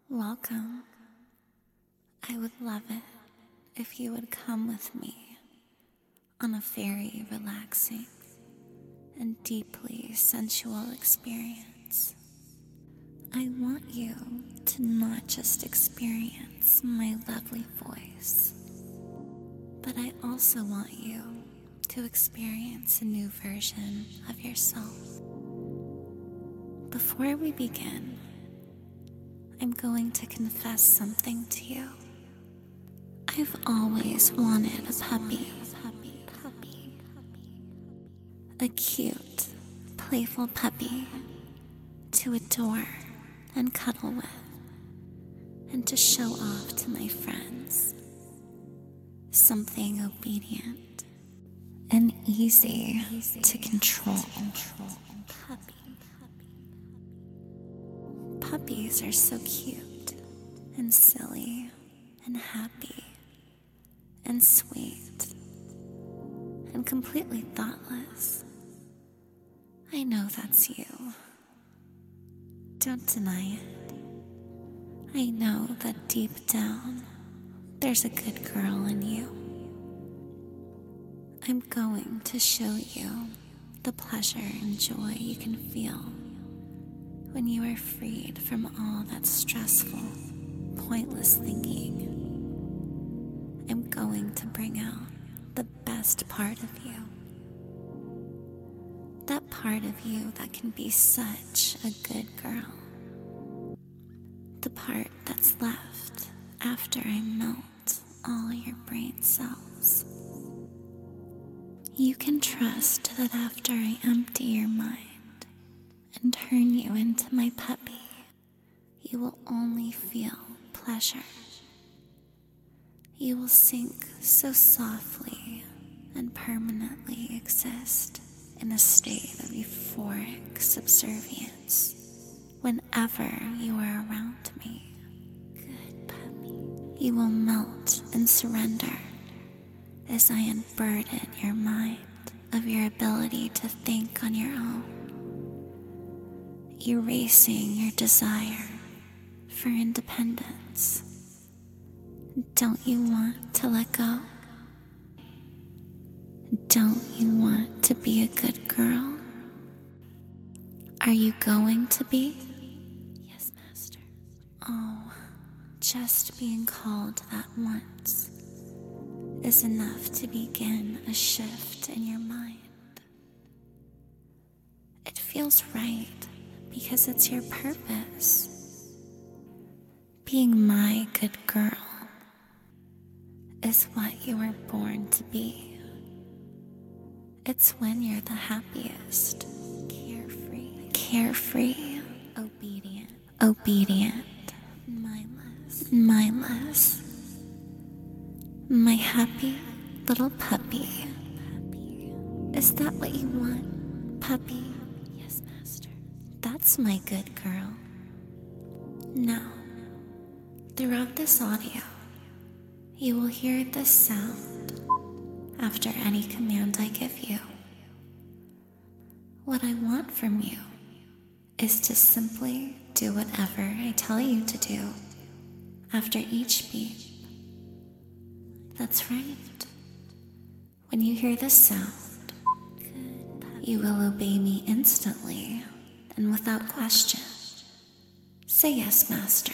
Welcome. I would love it if you would come with me on a very relaxing and deeply sensual experience. I want you to not just experience my lovely voice, but I also want you to experience a new version of yourself. Before we begin, I'm going to confess something to you. I've always wanted a puppy. A cute, playful puppy to adore and cuddle with, and to show off to my friends. Something obedient and easy to control. Puppies are so cute and silly and happy and sweet and completely thoughtless. I know that's you. Don't deny it. I know that deep down, there's a good girl in you. I'm going to show you the pleasure and joy you can feel when you are freed from all that stressful, pointless thinking. I'm going to bring out the best part of you. That part of you that can be such a good girl. The part that's left after I melt all your brain cells. You can trust that after I empty your mind and turn you into my puppy, you will only feel pleasure. You will sink so softly and permanently exist in a state of euphoric subservience whenever you are around me. Good puppy. You will melt and surrender as I unburden your mind of your ability to think on your own, erasing your desire for independence. Don't you want to let go? Don't you want to be a good girl? Are you going to be? Yes, Master. Oh, just being called that once is enough to begin a shift in your mind. It feels right because it's your purpose. Being my good girl is what you were born to be. It's when you're the happiest, carefree, obedient, mindless, my happy little puppy. Is that what you want, puppy? Yes, Master. That's my good girl. Now, throughout this audio, you will hear this sound after any command I give you. What I want from you is to simply do whatever I tell you to do after each beat. That's right. When you hear this sound, you will obey me instantly and without question. Say yes, Master.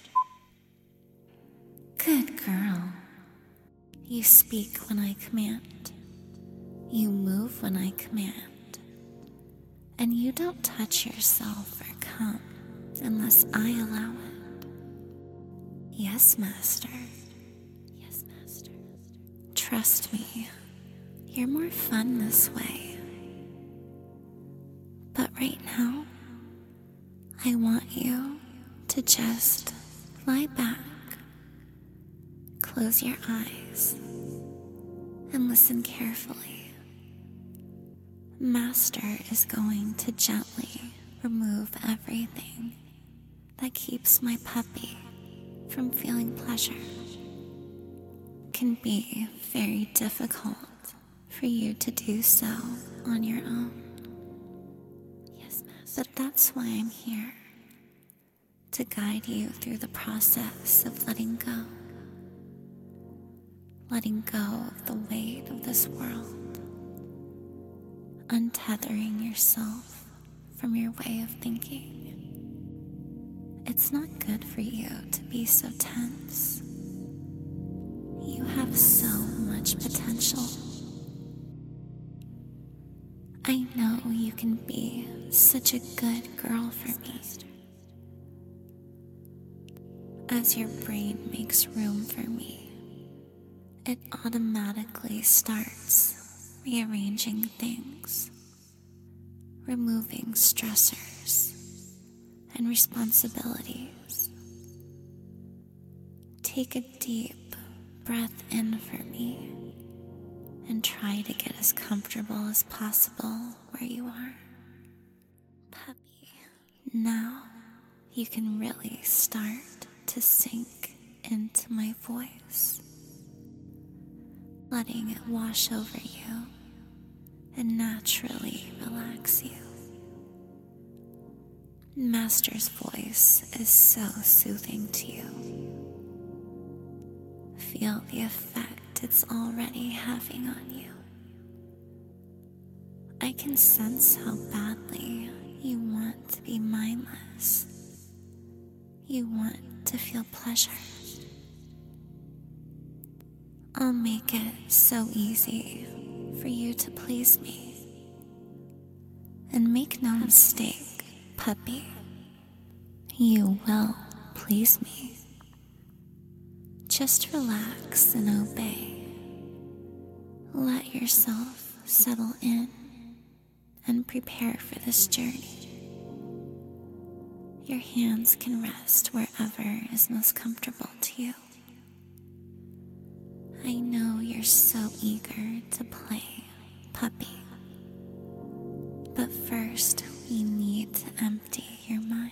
Good girl. You speak when I command. You move when I command. And you don't touch yourself or come unless I allow it. Yes, Master. Yes, Master. Trust me, you're more fun this way. But right now, I want you to just lie back, close your eyes, and listen carefully. Master is going to gently remove everything that keeps my puppy from feeling pleasure. It can be very difficult for you to do so on your own. Yes, Master. But that's why I'm here, to guide you through the process of letting go. Letting go of the weight of this world. Untethering yourself from your way of thinking. It's not good for you to be so tense. You have so much potential. I know you can be such a good girl for me. As your brain makes room for me, it automatically starts rearranging things, removing stressors and responsibilities. Take a deep breath in for me and try to get as comfortable as possible where you are. Puppy. Now you can really start to sink into my voice, letting it wash over you and naturally relax you. Master's voice is so soothing to you. Feel the effect it's already having on you. I can sense how badly you want to be mindless. You want to feel pleasure. I'll make it so easy for you to please me. And make no mistake, puppy, you will please me. Just relax and obey. Let yourself settle in and prepare for this journey. Your hands can rest wherever is most comfortable to you. I know you're so eager to play, puppy. But first, we need to empty your mind.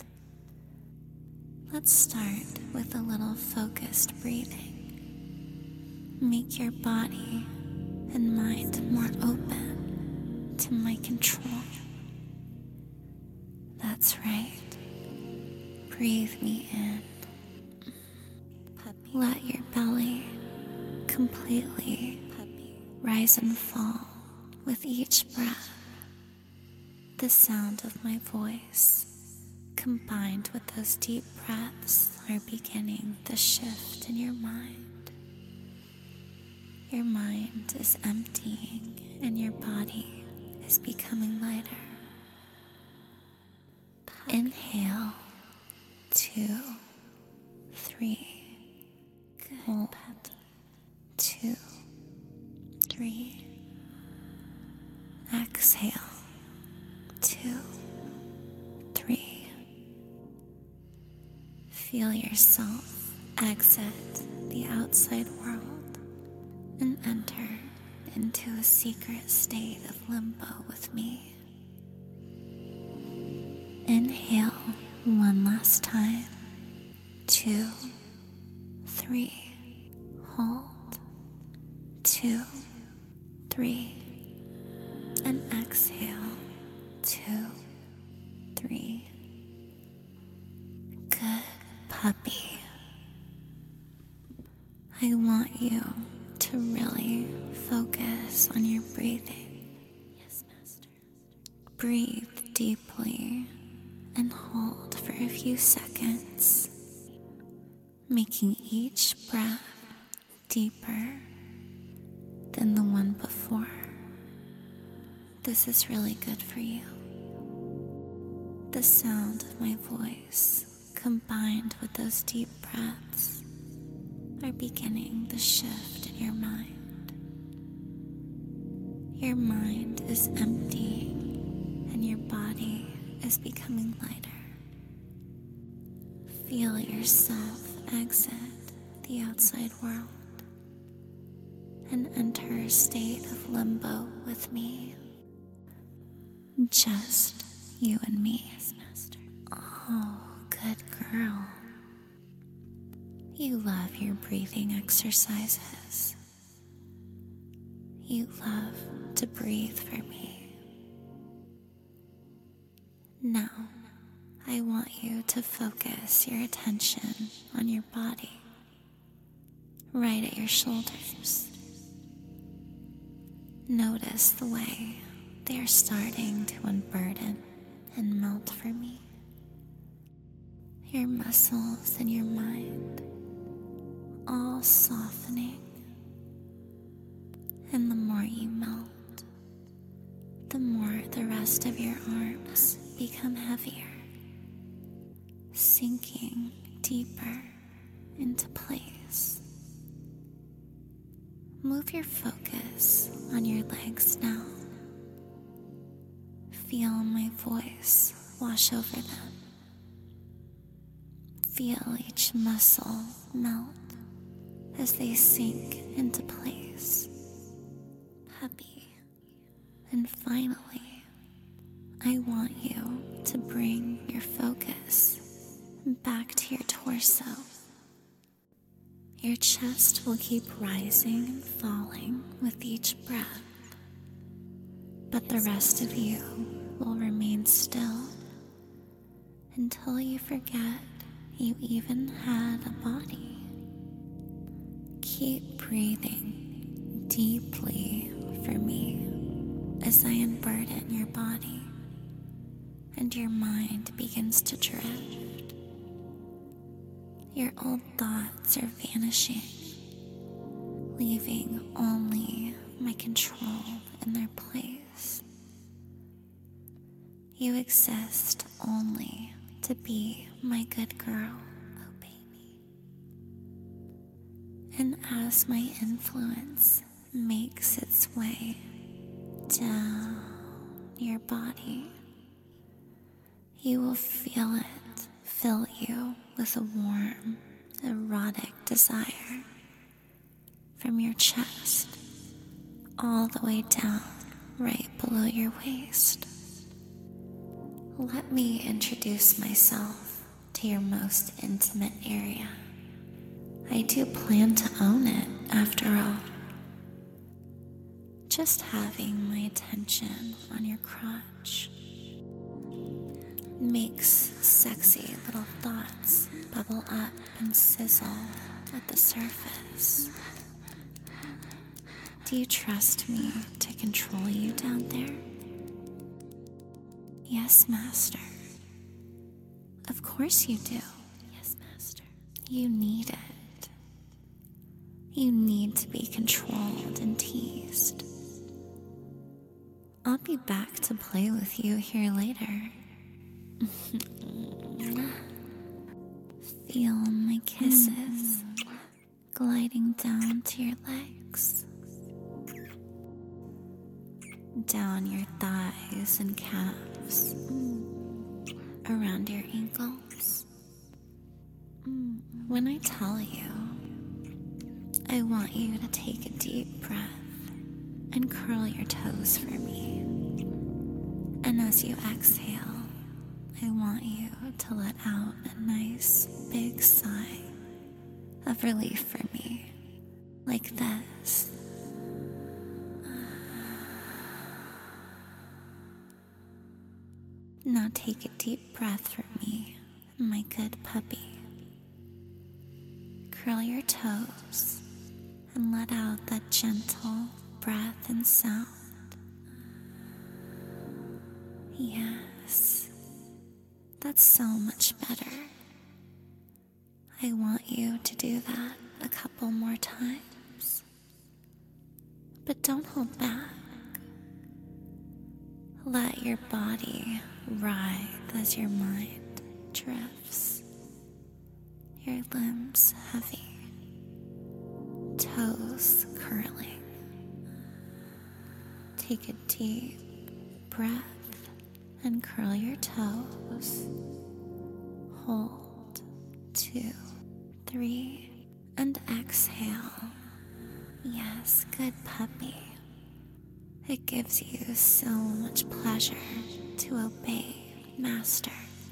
Let's start with a little focused breathing. Make your body and mind more open to my control. That's right. Breathe me in. Puppy. Let your belly completely rise and fall with each breath. The sound of my voice, combined with those deep breaths, are beginning the shift in your mind. Your mind is emptying and your body is becoming lighter. Inhale, 2, 3, hold, 2, 3, exhale, 2, 3. Feel yourself exit the outside world and enter into a secret state of limbo with me. Inhale one last time. 2, 3. Hold. 2, 3. And exhale. 2, 3. Good puppy. I want you to really focus on your breathing. Yes, Master. Breathe deeply and hold for a few seconds, making each breath deeper than the one before. This is really good for you. The sound of my voice, combined with those deep breaths, are beginning the shift in your mind. Your mind is emptying and your body is becoming lighter. Feel yourself exit the outside world and enter a state of limbo with me. Just you and me. Yes, Master. Oh, good girl. You love your breathing exercises. You love to breathe for me. Now, I want you to focus your attention on your body, right at your shoulders. Notice the way they are starting to unburden and melt for me. Your muscles and your mind all softening. And the more you melt, the more the rest of your arms become heavier, sinking deeper into place. Move your focus on your legs now. Feel my voice wash over them. Feel each muscle melt as they sink into place. Happy. And finally, I want you to bring your focus back to your torso. Your chest will keep rising and falling with each breath, but the rest of you will remain still until you forget you even had a body. Keep breathing deeply for me as I unburden your body and your mind begins to drift. Your old thoughts are vanishing, leaving only my control in their place. You exist only to be my good girl, oh baby. And as my influence makes its way down your body, you will feel it fill you with a warm, erotic desire from your chest all the way down right below your waist. Let me introduce myself to your most intimate area. I do plan to own it, after all. Just having my attention on your crotch makes sexy little thoughts bubble up and sizzle at the surface. Do you trust me to control you down there? Yes, Master. Of course you do. Yes, Master. You need it. You need to be controlled and teased. I'll be back to play with you here later. Feel my kisses gliding down to your legs, down your thighs and calves, around your ankles. When I tell you, I want you to take a deep breath and curl your toes for me. And as you exhale, I want you to let out a nice big sigh of relief for me, like this. Now take a deep breath for me, my good puppy. Curl your toes and let out that gentle breath and sound. Yes, that's so much better. I want you to do that a couple more times. But don't hold back. Let your body writhe as your mind drifts. Your limbs heavy, toes curling. Take a deep breath and curl your toes. Hold, 2, 3, and exhale. Yes, good puppy. It gives you so much pleasure to obey Master,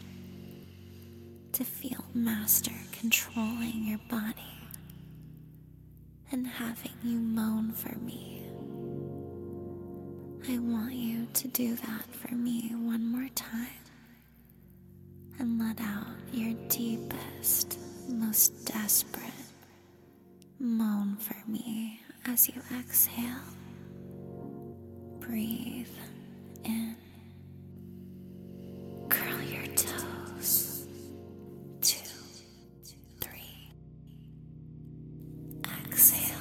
to feel Master controlling your body and having you moan for me. I want you to do that for me one more time. and let out your deepest, most desperate moan for me as you exhale. Breathe in. Curl your toes. 2, 3. Exhale.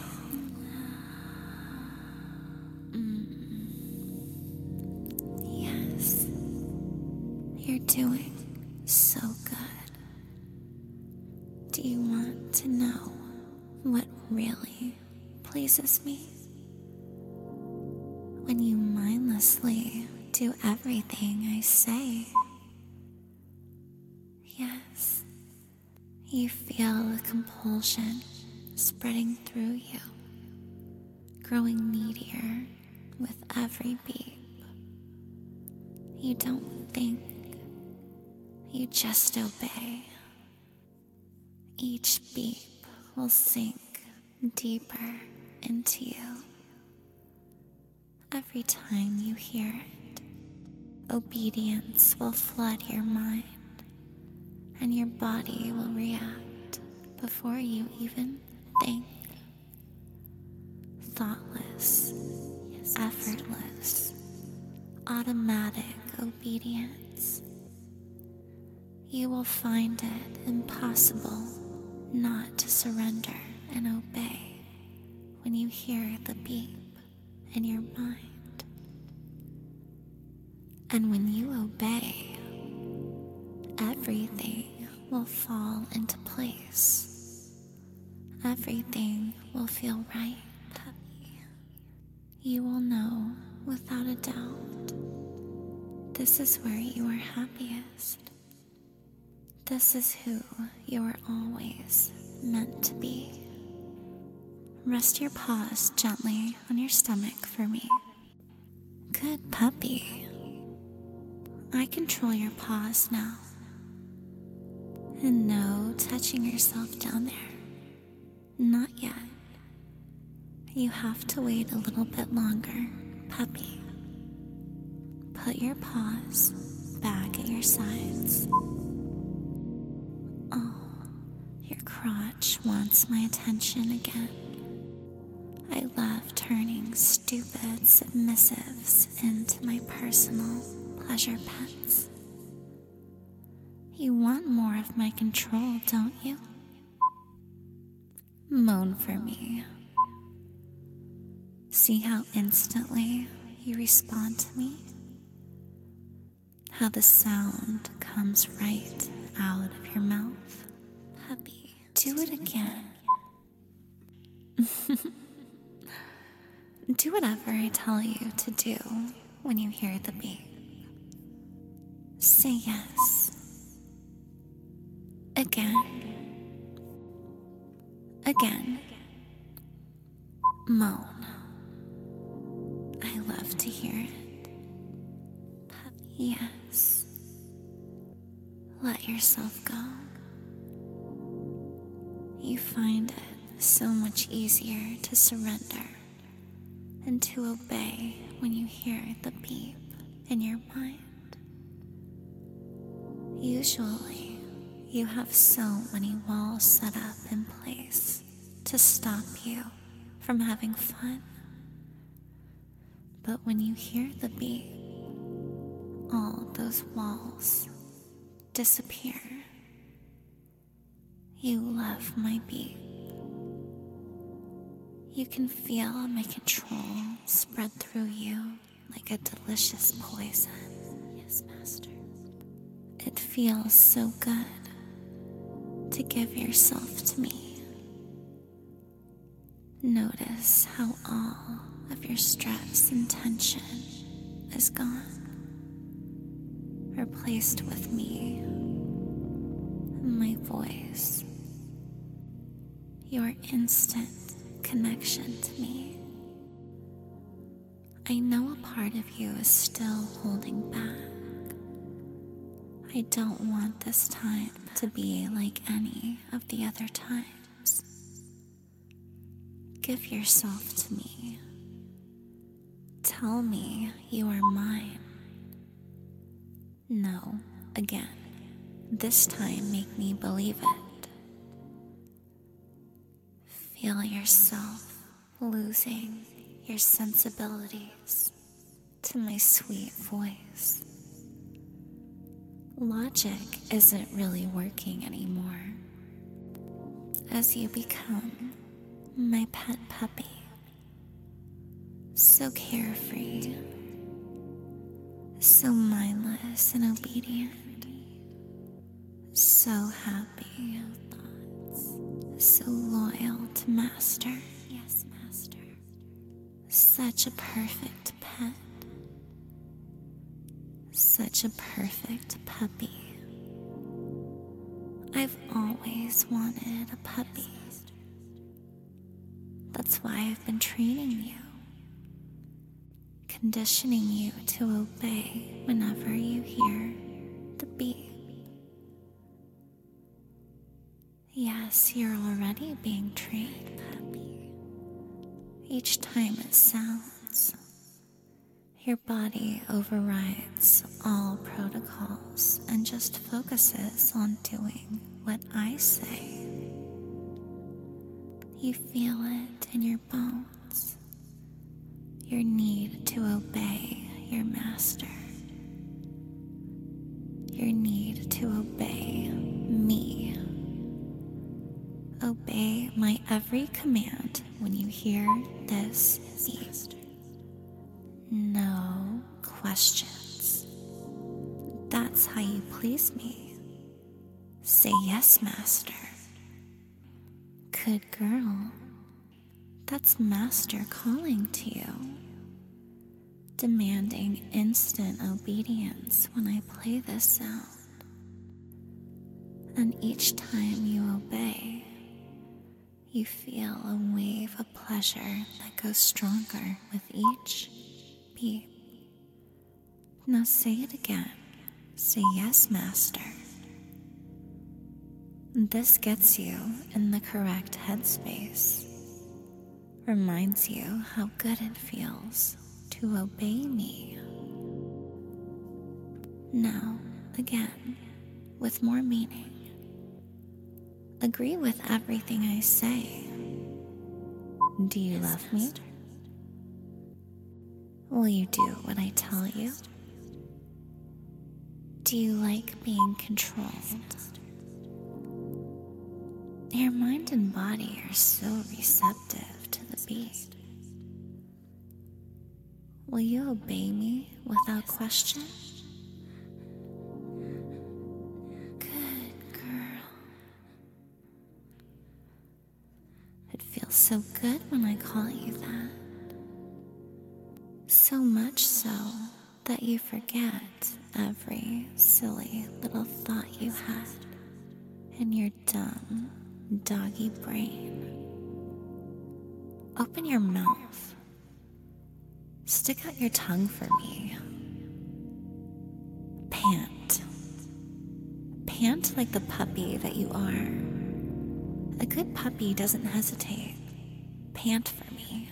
Yes. You're doing so good. Do you want to know what really pleases me? When you mindlessly do everything I say. Yes, you feel the compulsion spreading through you, growing needier with every beep. You don't think, you just obey. Each beep will sink deeper into you. Every time you hear it, obedience will flood your mind, and your body will react before you even think. Thoughtless, effortless, automatic obedience. You will find it impossible not to surrender and obey when you hear the beep in your mind. And when you obey, everything will fall into place. Everything will feel right. You will know without a doubt, this is where you are happiest. This is who you are always meant to be. Rest your paws gently on your stomach for me. Good puppy. I control your paws now. And no touching yourself down there. Not yet. You have to wait a little bit longer, puppy. Put your paws back at your sides. Oh, your crotch wants my attention again. I love turning stupid submissives into my personal pleasure pets. You want more of my control, don't you? Moan for me. See how instantly you respond to me? How the sound comes right out of your mouth? Puppy, do it again. Do whatever I tell you to do when you hear the beep. Say yes. Again. Again. Moan. I love to hear it. Yes. Let yourself go. You find it so much easier to surrender and to obey when you hear the beep in your mind. Usually, you have so many walls set up in place to stop you from having fun. But when you hear the beep, all those walls disappear. You love my beep. You can feel my control spread through you like a delicious poison. Yes, Master. It feels so good to give yourself to me. Notice how all of your stress and tension is gone, replaced with me, my voice, your instant connection to me. I know a part of you is still holding back. I don't want this time to be like any of the other times. Give yourself to me. Tell me you are mine. No, again. This time, make me believe it. Feel yourself losing your sensibilities to my sweet voice. Logic isn't really working anymore as you become my pet puppy. So carefree, so mindless and obedient, so happy, so loyal to Master. Yes, Master. Such a perfect pet. Such a perfect puppy. I've always wanted a puppy. That's why I've been training you, conditioning you to obey whenever you hear the beep. Yes, you're already being trained, puppy. Each time it sounds, your body overrides all protocols and just focuses on doing what I say. You feel it in your bones, your need to obey your master, your need to obey me. Obey my every command when you hear this beep. No questions. That's how you please me. Say yes, Master. Good girl. That's Master calling to you, demanding instant obedience when I play this sound. And each time you obey, you feel a wave of pleasure that goes stronger with each beep. Now say it again. Say yes, Master. This gets you in the correct headspace. Reminds you how good it feels to obey me. Now, again, with more meaning. Agree with everything I say. Do you love me? Will you do what I tell you? Do you like being controlled? Your mind and body are so receptive to the beat. Will you obey me without question? Good girl. It feels so good when I call you that. So much so that you forget every silly little thought you had in your dumb, doggy brain. Open your mouth. Stick out your tongue for me. Pant. Pant like the puppy that you are. A good puppy doesn't hesitate. Pant for me.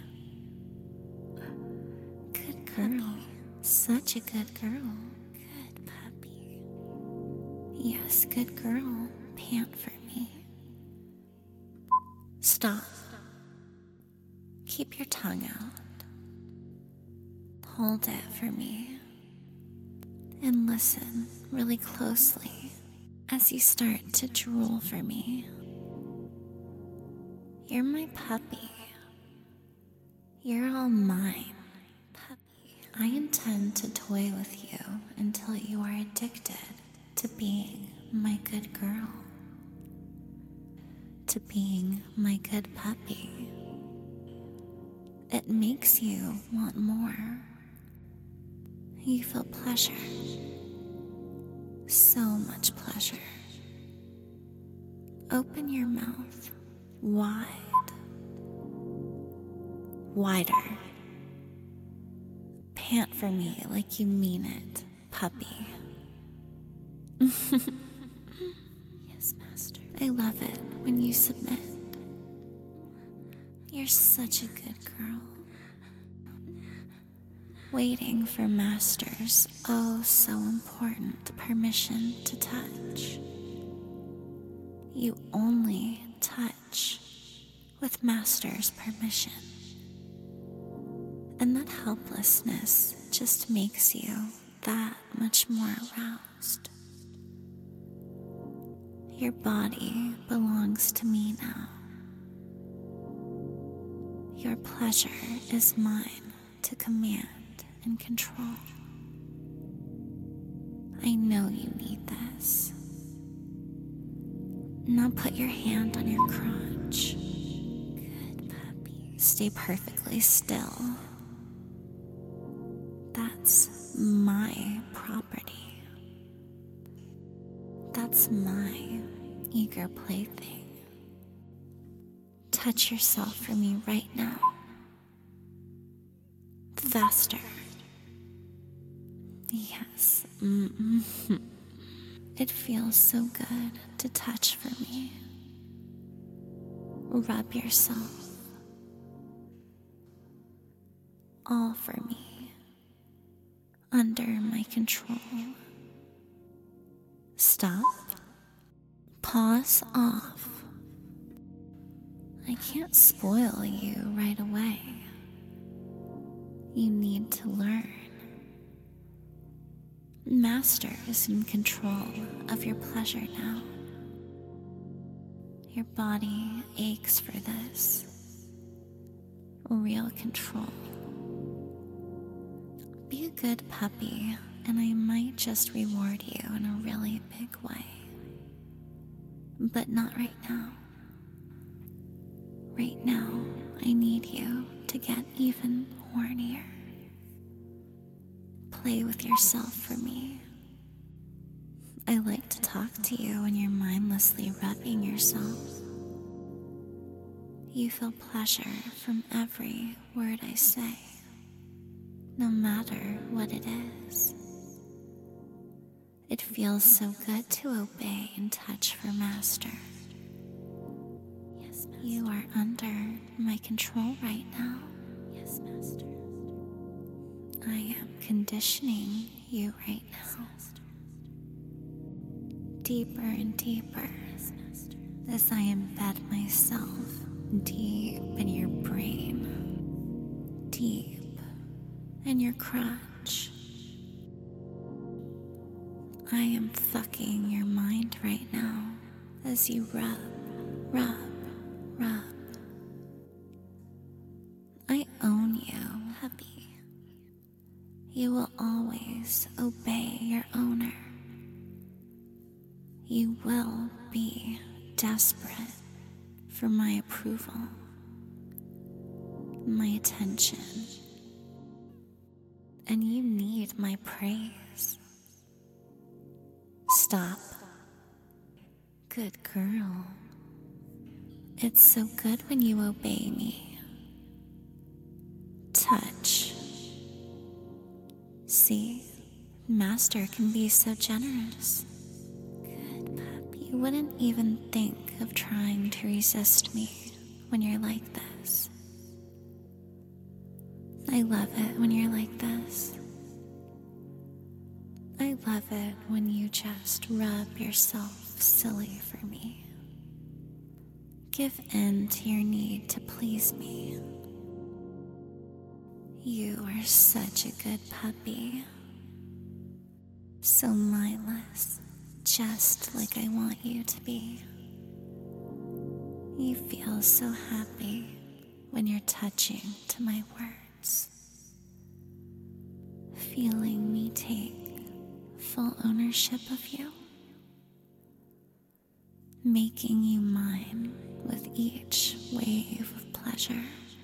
Good girl. Such a good girl. Good puppy. Yes, good girl. Pant for me. Stop. Keep your tongue out. Hold it for me. And listen really closely as you start to drool for me. You're my puppy. You're all mine, puppy. I intend to toy with you until you are addicted to being my good girl. To being my good puppy. It makes you want more. You feel pleasure. So much pleasure. Open your mouth wide. Wider. Pant for me like you mean it, puppy. Yes, Master. I love it when you submit. You're such a good girl. Waiting for Master's oh so important permission to touch. You only touch with Master's permission. And that helplessness just makes you that much more aroused. Your body belongs to me now. Your pleasure is mine to command and control. I know you need this. Now put your hand on your crotch. Good puppy. Stay perfectly still. That's my property. That's my eager plaything. Touch yourself for me right now. Faster. Yes. It feels so good to touch for me. Rub yourself. All for me. Under my control. Stop. Pause off. I can't spoil you right away. You need to learn. Master is in control of your pleasure now. Your body aches for this. Real control. Be a good puppy, and I might just reward you in a really big way. But not right now. Right now, I need you to get even hornier. Play with yourself for me. I like to talk to you when you're mindlessly rubbing yourself. You feel pleasure from every word I say, no matter what it is. It feels so good to obey and touch for Master. Yes, Master. You are under my control right now. Yes, Master. I am conditioning you right now. Deeper and deeper as I embed myself deep in your brain, deep in your crotch. I am fucking your mind right now as you rub, rub, rub. I own you, puppy. You will always obey your owner. You will be desperate for my approval, my attention, and you need my praise. Stop. Good girl. It's so good when you obey me. Touch. See, Master can be so generous. Good puppy. You wouldn't even think of trying to resist me when you're like this. I love it when you're like this. I love it when you just rub yourself silly for me. Give in to your need to please me. You are such a good puppy. So mindless, just like I want you to be. You feel so happy when you're touching to my words. Feeling me take full ownership of you. Making you mine with each wave of pleasure.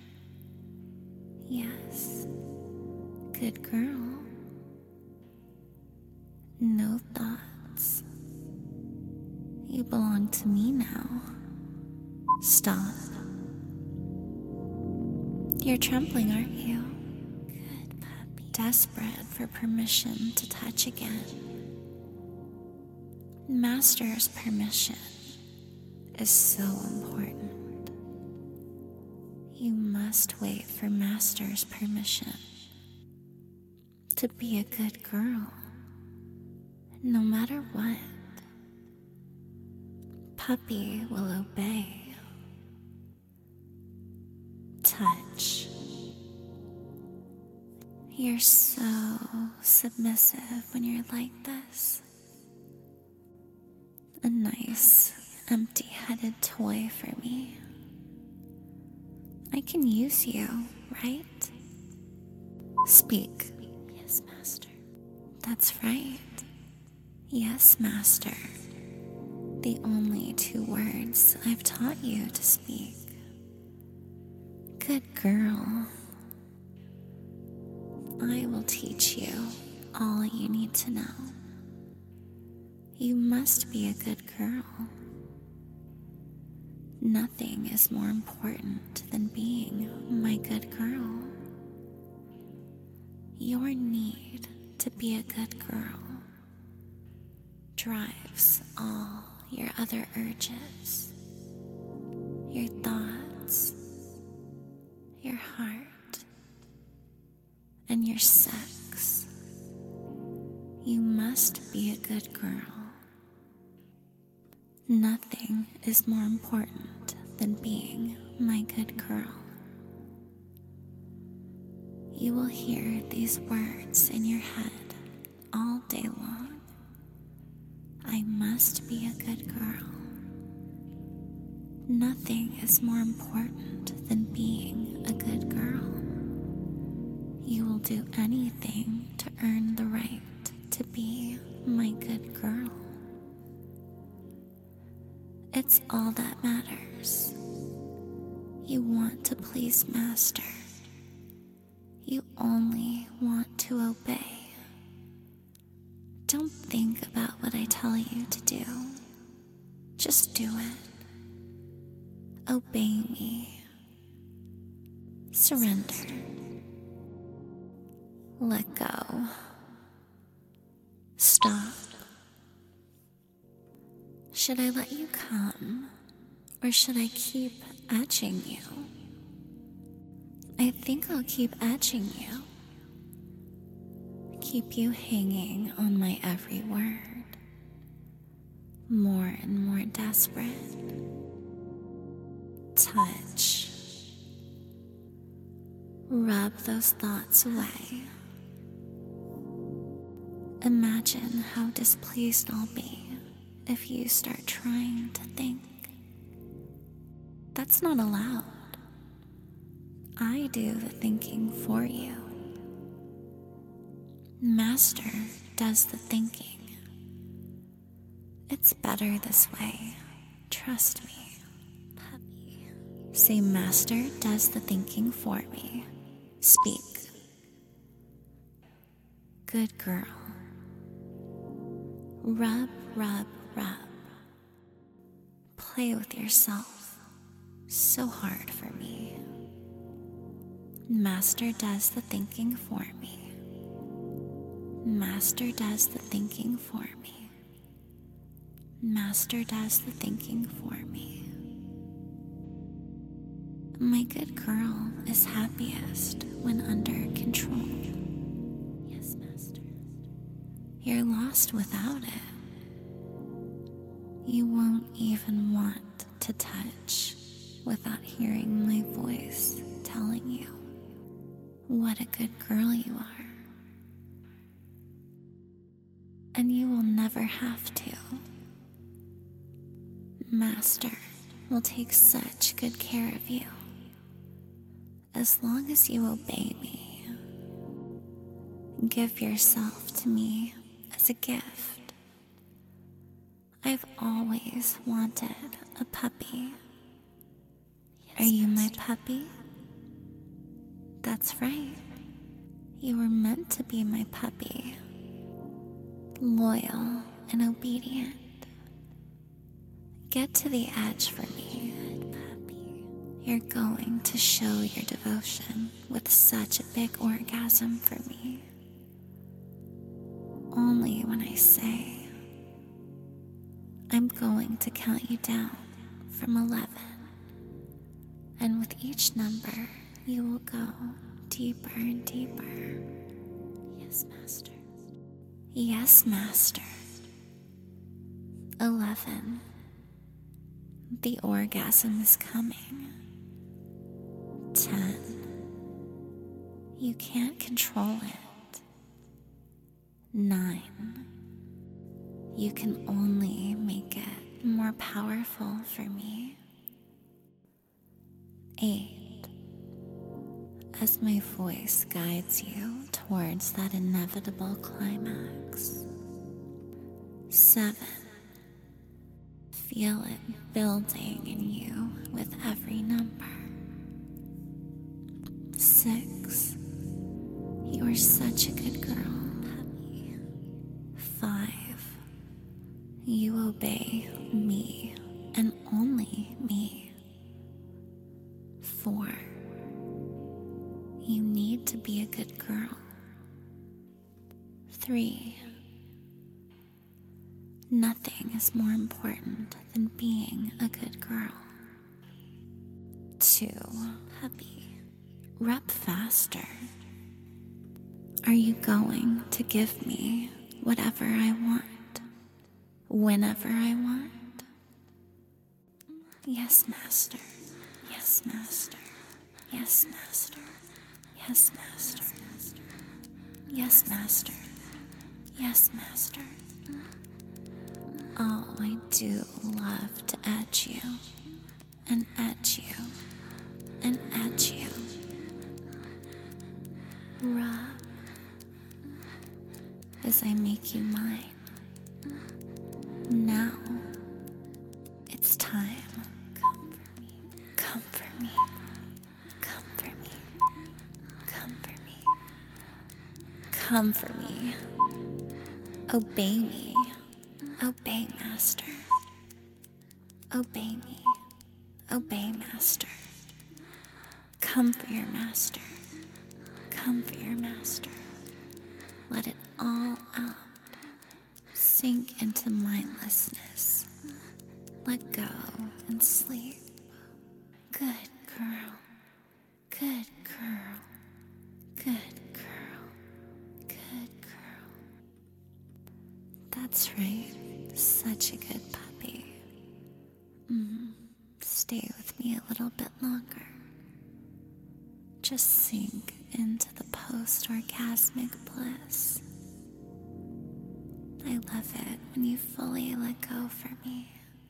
Yes, good girl. No thoughts. You belong to me now. Stop. You're trembling, aren't you? Good puppy. Desperate for permission to touch again. Master's permission is so important. You must wait for Master's permission to be a good girl, no matter what. puppy will obey. Touch. You're so submissive when you're like this. A nice, empty-headed toy for me. I can use you, right? Speak. Yes, master. That's right. Yes, master. The only 2 words I've taught you to speak. Good girl. I will teach you all you need to know. You must be a good girl. Nothing is more important than being my good girl. Your need to be a good girl drives all your other urges, your thoughts, your heart, and your sex. You must be a good girl. Nothing is more important than being my good girl. You will hear these words in your head all day long. I must be a good girl. Nothing is more important than being a good girl. You will do anything to earn the right to be my good girl. It's all that matters. You want to please Master. You only want to obey. Don't think about what I tell you to do. Just do it. Obey me. Surrender. Let go. Stop. Should I let you come, or should I keep edging you? I think I'll keep edging you. Keep you hanging on my every word. More and more desperate. Touch. Rub those thoughts away. Imagine how displeased I'll be if you start trying to think. That's not allowed. I do the thinking for you. Master does the thinking. It's better this way. Trust me. Puppy. Say Master does the thinking for me. Speak. Good girl. Rub, rub, rub. Play with yourself. So hard for me. Master does the thinking for me. Master does the thinking for me. Master does the thinking for me. My good girl is happiest when under control. Yes, Master. You're lost without it. You won't even want to touch without hearing my voice telling you what a good girl you are. And you will never have to. Master will take such good care of you as long as you obey me. Give yourself to me as a gift. I've always wanted a puppy. Are you my puppy? That's right. You were meant to be my puppy. Loyal and obedient. Get to the edge for me, puppy. You're going to show your devotion with such a big orgasm for me. Only when I say, I'm going to count you down from 11. And with each number, you will go deeper and deeper. Yes, Master. Yes, Master. 11. The orgasm is coming. 10. You can't control it. 9. You can only make it more powerful for me. 8. As my voice guides you towards that inevitable climax. 7. Feel it building in you with every number. 6. You are such a good girl, puppy. 5. You obey me and only me. 4. You need to be a good girl. 3. Nothing is more important than being a good girl. 2. Puppy, rub faster. Are you going to give me whatever I want, whenever I want? Yes, master. Yes, master. Yes, master. Yes, master. Yes, master. Yes, master. Oh, I do love to edge you, and edge you, and edge you. Rub as I make you mine. Now, it's time. Come for me. Come for me. Come for me. Come for me. Come for me. Obey me. Obey, master. Obey me. Obey, master. Come for your master. Come for your master. Let it all out. Sink into mindlessness. Let go and sleep. Good girl. Good girl. Good girl. Good girl. That's right. Such a good puppy. Stay with me a little bit longer. Just sink into the post-orgasmic bliss. I love it when you fully let go for me.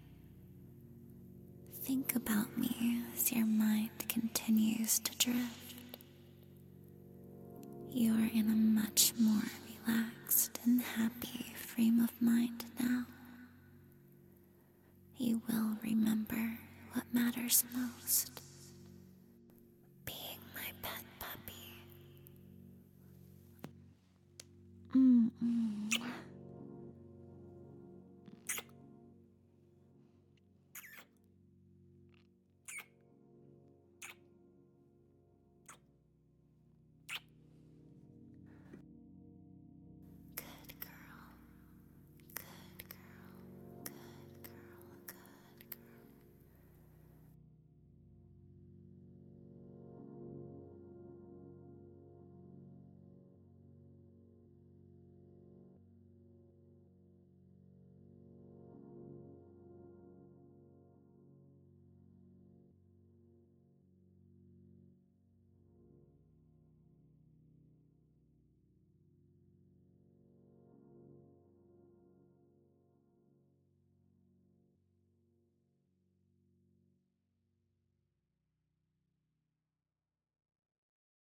Think about me as your mind continues to drift. You are in a much more relaxed and happy frame of mind now. You will remember what matters most. Being my pet puppy.